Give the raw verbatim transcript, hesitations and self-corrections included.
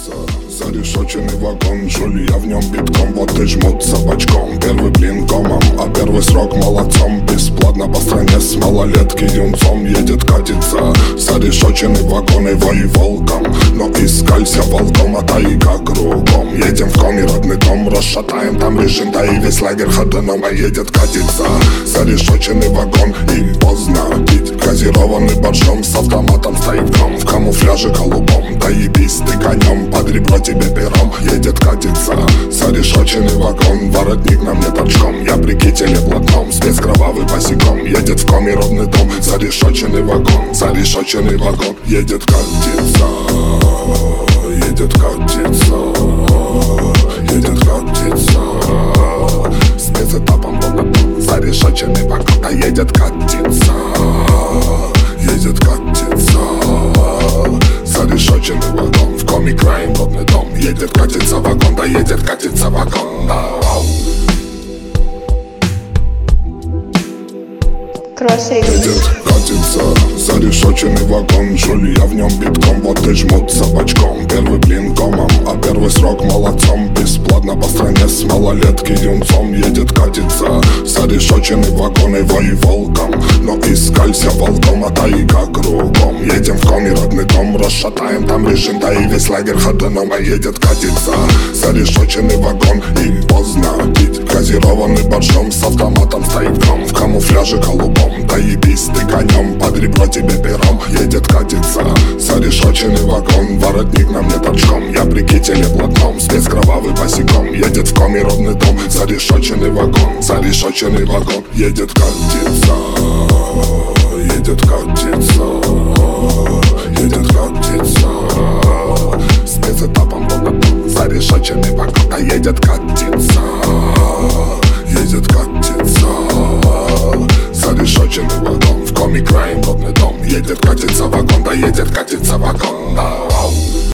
катится зарешоченный вагон. Жуль, я в нем битком, вот и жмут собачком. Первый блин комом, а первый срок молодцом. Бесплатно по стране с малолетки юнцом. Едет, катится зарешоченный вагон, его и волком. Но искалься волком, а тайга кругом. Едем в коме, родный дом, расшатаем там режим. Да и весь лагерь ходуном, а едет, катится зарешоченный вагон. И поздно пить газированный боржом. С автоматом стоит гром, в камуфляже голубом. Да ебись ты конем, под ребро тебе пером. Едет, катится зарешоченный вагон. Воротник на мне торчком, я при кителе блатном. Спец кровавый босиком, едет в коме родный дом. Зарешоченный вагон, зарешоченный вагон. Едет, катится, едет, катится, едет, катится. Спецэтапом родный, зарешоченный вагон. Да едет, катится, едет, катится, зарешоченный вагон. В коме краем родный дом. Едет, катится вагон, да едет, катится вагон, да. Едет, катится зарешоченный вагон. Жуль, я в нем битком, вот и жмут собачком. Первый блин комом, а первый срок молодцом. Бесплатно по стране с малолетки юнцом. Едет, катится зарешоченный вагон, его и волком. Но искалься волком, а тайга кругом. Едем в коме, родный дом, расшатаем там режим. Да и весь лагерь ходуном, а едет, катится зарешоченный вагон. И поздно пить газированный боржом. С автоматом стоит гром, в камуфляже голубом. Да ебись ты конем, под ребро тебе пером. Едет, катится зарешоченный вагон. Воротник на мне торчком, я при кителе блатном. Спец кровавый босиком, едет в коме родный дом. Зарешоченный вагон, зарешоченный вагон. Едет, катится, едет, катится, едет, катится. Спецэтапом родный дом. Зарешоченный вагон, да едет, катится, едет, катится. Зарешоченный вагон, в коме краем родный дом. Едет, катится вагон, да едет, катится вагон, да.